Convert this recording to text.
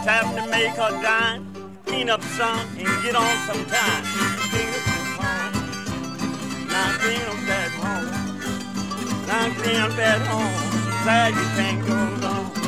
Time to make her dime, clean up some, and get on some time. Clean up at home. Now clean up at home. Now clean up at home. Sad you can't go alone.